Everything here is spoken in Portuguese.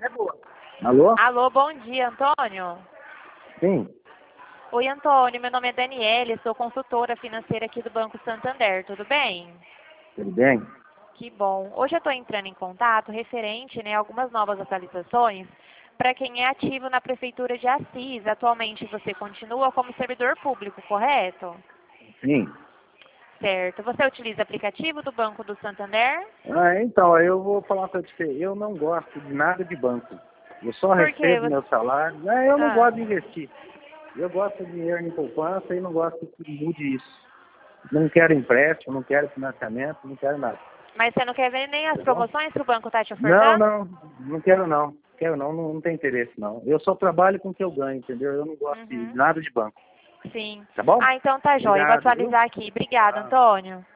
Alô? Alô, bom dia, Antônio. Sim, Oi, Antônio, meu nome é Daniele, sou consultora financeira aqui do Banco Santander, tudo bem? tudo bem? Que bom. Hoje eu estou entrando em contato referente, né, a algumas novas atualizações para quem é ativo na Prefeitura de Assis. Atualmente você continua como servidor público, correto? Sim. Certo. Você utiliza aplicativo do Banco do Santander? Então, eu vou falar para você, eu não gosto de nada de banco. Eu só Por quê? recebo meu salário. Eu não Ah, gosto de investir. Eu gosto de dinheiro em poupança e não gosto que mude isso. Não quero empréstimo, não quero financiamento, não quero nada. mas você não quer ver nem as Tá bom? promoções que o banco está te Não, ofertando? não, não quero não. Quero não, não tem interesse não. Eu só trabalho com o que eu ganho, entendeu? Eu não gosto de Uhum. nada de banco. Sim. Tá bom? Ah, então tá jóia. Eu vou Obrigado, viu? atualizar aqui. Obrigada, Ah. Antônio.